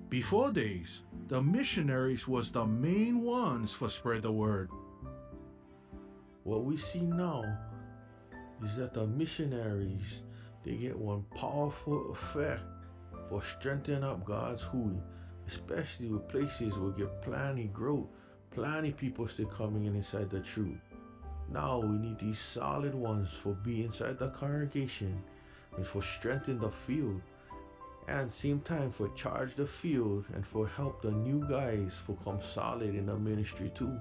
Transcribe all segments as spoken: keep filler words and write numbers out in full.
Before days, the missionaries was the main ones for spread the word. What we see now is that the missionaries, they get one powerful effect for strengthening up God's hui, especially with places where get plenty growth, plenty people still coming in inside the truth. Now we need these solid ones for be inside the congregation and for strengthen the field, and same time for charge the field and for help the new guys for come solid in the ministry too.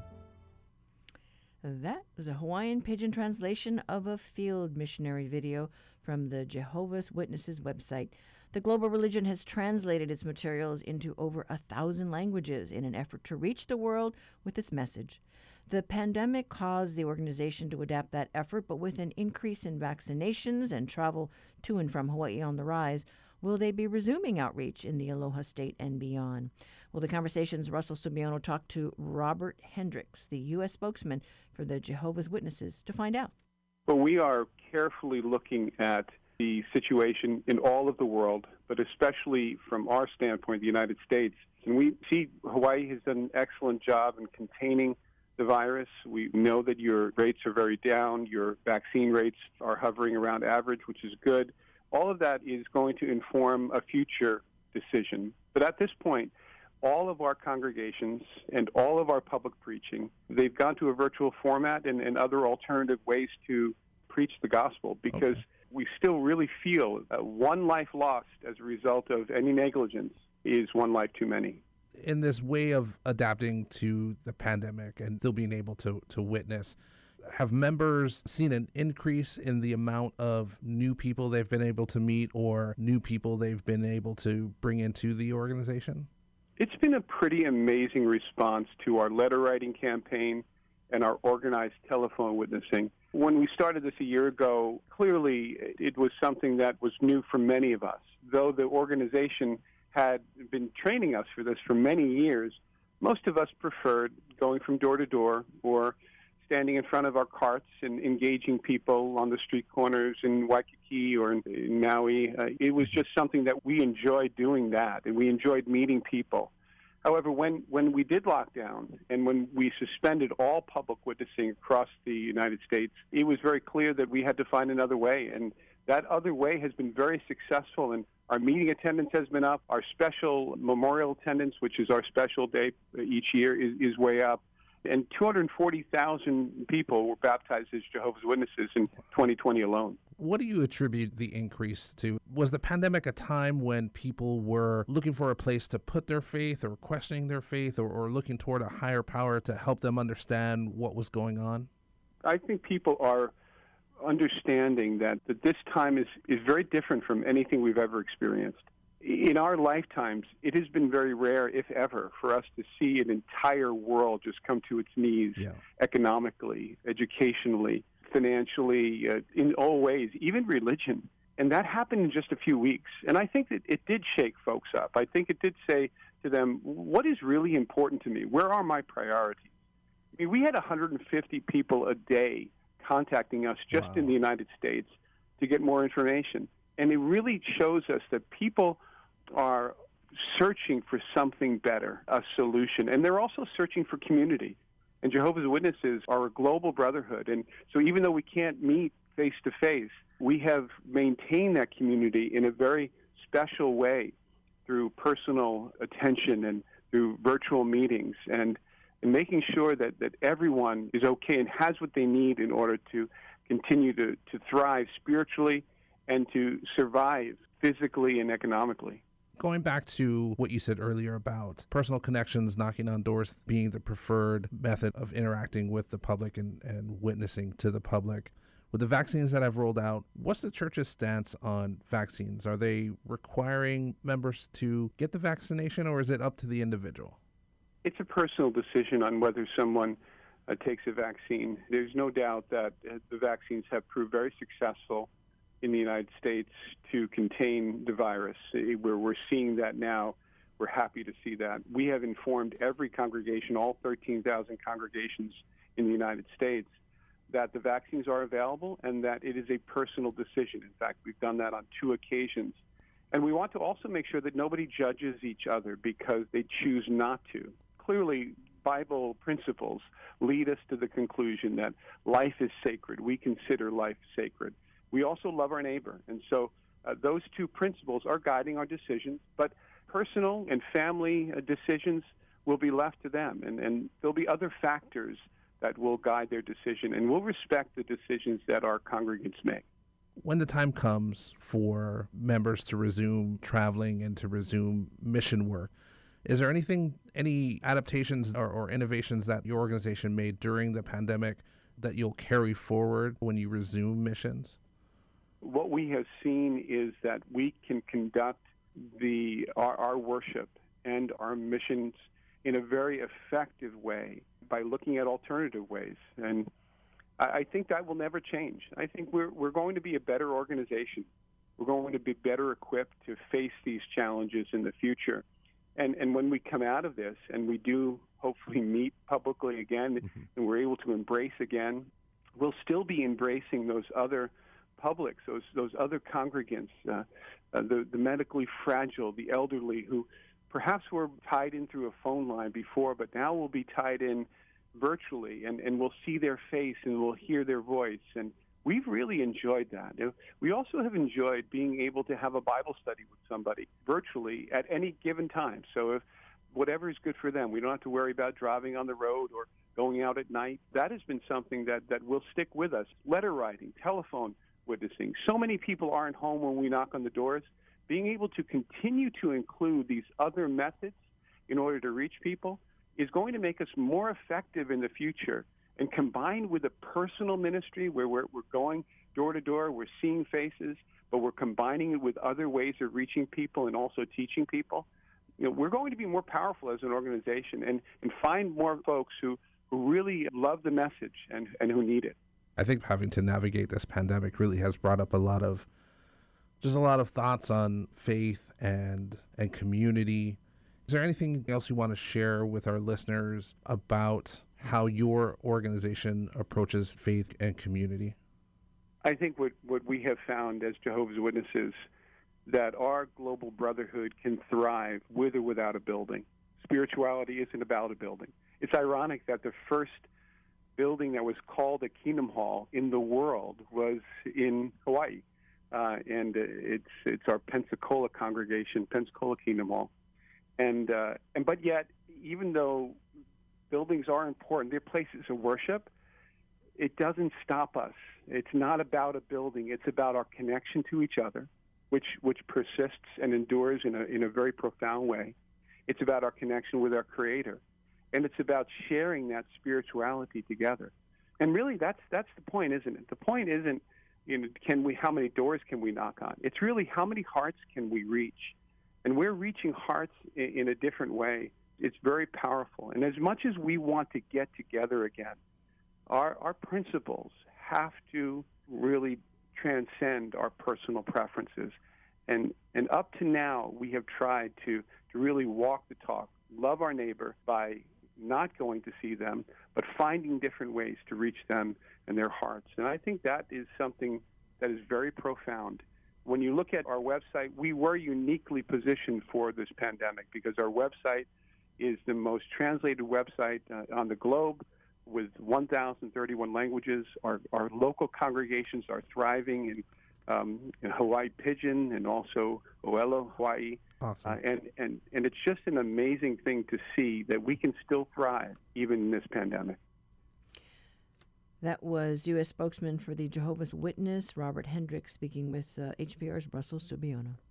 That was a Hawaiian Pidgin translation of a field missionary video from the Jehovah's Witnesses website. The Global Religion has translated its materials into over a thousand languages in an effort to reach the world with its message. The pandemic caused the organization to adapt that effort, but with an increase in vaccinations and travel to and from Hawaii on the rise, will they be resuming outreach in the Aloha State and beyond? Well, the conversations Russell Subiono talked to Robert Hendricks, the U S spokesman for the Jehovah's Witnesses, to find out. Well, we are carefully looking at the situation in all of the world, but especially from our standpoint, the United States. And we see Hawaii has done an excellent job in containing the virus. We know that your rates are very down. Your vaccine rates are hovering around average, which is good. All of that is going to inform a future decision. But at this point, all of our congregations and all of our public preaching, they've gone to a virtual format and, and other alternative ways to preach the gospel, because okay. we still really feel that one life lost as a result of any negligence is one life too many. In this way of adapting to the pandemic and still being able to, to witness, have members seen an increase in the amount of new people they've been able to meet or new people they've been able to bring into the organization? It's been a pretty amazing response to our letter writing campaign and our organized telephone witnessing. When we started this a year ago, clearly it was something that was new for many of us. Though the organization had been training us for this for many years, most of us preferred going from door to door or standing in front of our carts and engaging people on the street corners in Waikiki or in, in Maui. Uh, it was just something that we enjoyed doing that, and we enjoyed meeting people. However, when, when we did lock down and when we suspended all public witnessing across the United States, it was very clear that we had to find another way, and that other way has been very successful, and our meeting attendance has been up. Our special memorial attendance, which is our special day each year, is, is way up. And two hundred forty thousand people were baptized as Jehovah's Witnesses in twenty twenty alone. What do you attribute the increase to? Was the pandemic a time when people were looking for a place to put their faith or questioning their faith or, or looking toward a higher power to help them understand what was going on? I think people are understanding that, that this time is, is very different from anything we've ever experienced. In our lifetimes, it has been very rare, if ever, for us to see an entire world just come to its knees yeah. economically, educationally, financially, uh, in all ways, even religion. And that happened in just a few weeks. And I think that it did shake folks up. I think it did say to them, what is really important to me? Where are my priorities? I mean, we had one hundred fifty people a day contacting us just wow. in the United States to get more information. And it really shows us that people are searching for something better, a solution. And they're also searching for community. And Jehovah's Witnesses are a global brotherhood. And so even though we can't meet face-to-face, we have maintained that community in a very special way through personal attention and through virtual meetings and, and making sure that, that everyone is okay and has what they need in order to continue to, to thrive spiritually and to survive physically and economically. Going back to what you said earlier about personal connections, knocking on doors being the preferred method of interacting with the public and, and witnessing to the public, with the vaccines that have rolled out, what's the church's stance on vaccines? Are they requiring members to get the vaccination, or is it up to the individual? It's a personal decision on whether someone uh, takes a vaccine. There's no doubt that uh, the vaccines have proved very successful in the United States to contain the virus. Where we're seeing that now, we're happy to see that. We have informed every congregation, all thirteen thousand congregations in the United States, that the vaccines are available and that it is a personal decision. In fact, we've done that on two occasions. And we want to also make sure that nobody judges each other because they choose not to. Clearly, Bible principles lead us to the conclusion that life is sacred. We consider life sacred. We also love our neighbor. And so uh, those two principles are guiding our decisions. But personal and family uh, decisions will be left to them. And, and there'll be other factors that will guide their decision. And we'll respect the decisions that our congregants make. When the time comes for members to resume traveling and to resume mission work, is there anything, any adaptations or, or innovations that your organization made during the pandemic that you'll carry forward when you resume missions? What we have seen is that we can conduct the our, our worship and our missions in a very effective way by looking at alternative ways. And I think that will never change. I think we're we're going to be a better organization. We're going to be better equipped to face these challenges in the future. And and when we come out of this and we do hopefully meet publicly again mm-hmm. and we're able to embrace again, we'll still be embracing those other publics, those those other congregants, uh, uh, the, the medically fragile, the elderly who perhaps were tied in through a phone line before, but now will be tied in virtually, and, and we'll see their face and we'll hear their voice. And we've really enjoyed that. We also have enjoyed being able to have a Bible study with somebody virtually at any given time. So if whatever is good for them, we don't have to worry about driving on the road or going out at night. That has been something that, that will stick with us. Letter writing, telephone witnessing. So many people aren't home when we knock on the doors. Being able to continue to include these other methods in order to reach people is going to make us more effective in the future. And combined with a personal ministry where we're, we're going door to door, we're seeing faces, but we're combining it with other ways of reaching people and also teaching people, you know, we're going to be more powerful as an organization and, and find more folks who, who really love the message and, and who need it. I think having to navigate this pandemic really has brought up a lot of, just a lot of thoughts on faith and and community. Is there anything else you want to share with our listeners about how your organization approaches faith and community? I think what, what we have found as Jehovah's Witnesses, that our global brotherhood can thrive with or without a building. Spirituality isn't about a building. It's ironic that the first building that was called a Kingdom Hall in the world was in Hawaii. Uh, and it's it's our Pensacola congregation, Pensacola Kingdom Hall. And uh, and but yet, even though buildings are important, they're places of worship, it doesn't stop us. It's not about a building. It's about our connection to each other, which which persists and endures in a in a very profound way. It's about our connection with our Creator, and it's about sharing that spirituality together. And really, that's that's the point, isn't it? The point isn't, you know, can we how many doors can we knock on? It's really how many hearts can we reach. And we're reaching hearts in, in a different way. It's very powerful. And as much as we want to get together again, our, our principles have to really transcend our personal preferences. And, and up to now, we have tried to, to really walk the talk, love our neighbor by not going to see them, but finding different ways to reach them and their hearts. And I think that is something that is very profound. When you look at our website, we were uniquely positioned for this pandemic because our website is the most translated website uh, on the globe with one thousand thirty-one languages. Our, our local congregations are thriving in, um, in Hawaii Pidgin and also Oelo, Hawaii. Awesome. Uh, and, and, and it's just an amazing thing to see that we can still thrive even in this pandemic. That was U S spokesman for the Jehovah's Witness, Robert Hendricks, speaking with uh, H P R's Russell Subiono.